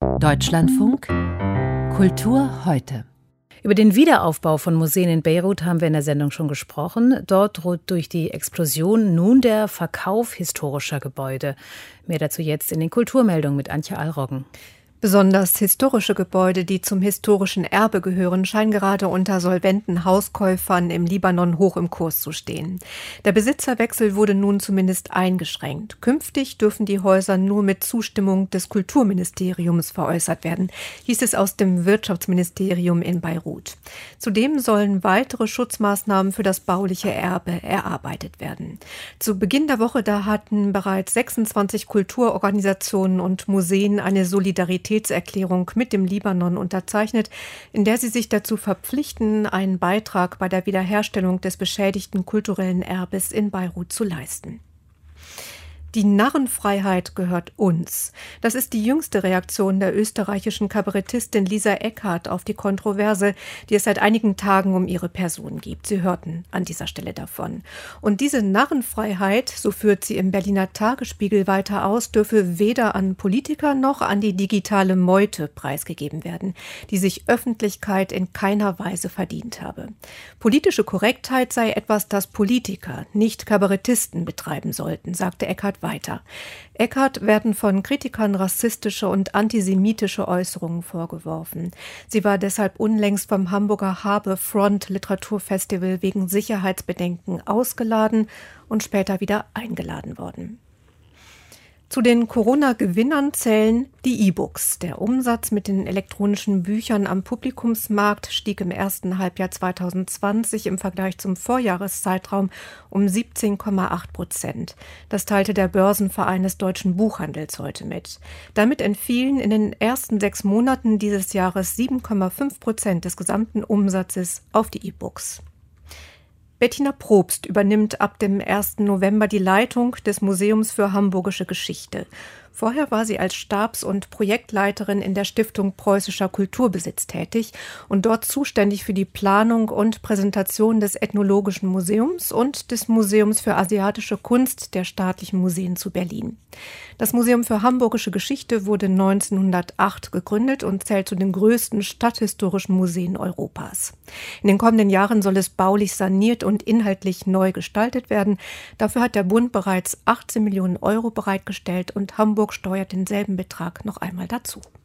Deutschlandfunk Kultur heute. Über den Wiederaufbau von Museen in Beirut haben wir in der Sendung schon gesprochen. Dort droht durch die Explosion nun der Verkauf historischer Gebäude. Mehr dazu jetzt in den Kulturmeldungen mit Antje Allroggen. Besonders historische Gebäude, die zum historischen Erbe gehören, scheinen gerade unter solventen Hauskäufern im Libanon hoch im Kurs zu stehen. Der Besitzerwechsel wurde nun zumindest eingeschränkt. Künftig dürfen die Häuser nur mit Zustimmung des Kulturministeriums veräußert werden, hieß es aus dem Wirtschaftsministerium in Beirut. Zudem sollen weitere Schutzmaßnahmen für das bauliche Erbe erarbeitet werden. Zu Beginn der Woche da hatten bereits 26 Kulturorganisationen und Museen eine Solidaritätserklärung mit dem Libanon unterzeichnet, in der sie sich dazu verpflichten, einen Beitrag bei der Wiederherstellung des beschädigten kulturellen Erbes in Beirut zu leisten. Die Narrenfreiheit gehört uns. Das ist die jüngste Reaktion der österreichischen Kabarettistin Lisa Eckhardt auf die Kontroverse, die es seit einigen Tagen um ihre Person gibt. Sie hörten an dieser Stelle davon. Und diese Narrenfreiheit, so führt sie im Berliner Tagesspiegel weiter aus, dürfe weder an Politiker noch an die digitale Meute preisgegeben werden, die sich Öffentlichkeit in keiner Weise verdient habe. Politische Korrektheit sei etwas, das Politiker, nicht Kabarettisten betreiben sollten, sagte Eckhardt weiter. Eckhardt werden von Kritikern rassistische und antisemitische Äußerungen vorgeworfen. Sie war deshalb unlängst vom Hamburger Habe-Front Literaturfestival wegen Sicherheitsbedenken ausgeladen und später wieder eingeladen worden. Zu den Corona-Gewinnern zählen die E-Books. Der Umsatz mit den elektronischen Büchern am Publikumsmarkt stieg im ersten Halbjahr 2020 im Vergleich zum Vorjahreszeitraum um 17,8%. Das teilte der Börsenverein des deutschen Buchhandels heute mit. Damit entfielen in den ersten 6 Monaten dieses Jahres 7,5% des gesamten Umsatzes auf die E-Books. Bettina Probst übernimmt ab dem 1. November die Leitung des Museums für Hamburgische Geschichte. Vorher war sie als Stabs- und Projektleiterin in der Stiftung Preußischer Kulturbesitz tätig und dort zuständig für die Planung und Präsentation des Ethnologischen Museums und des Museums für asiatische Kunst der Staatlichen Museen zu Berlin. Das Museum für Hamburgische Geschichte wurde 1908 gegründet und zählt zu den größten stadthistorischen Museen Europas. In den kommenden Jahren soll es baulich saniert und inhaltlich neu gestaltet werden. Dafür hat der Bund bereits 18 Millionen Euro bereitgestellt und Hamburg steuert denselben Betrag noch einmal dazu.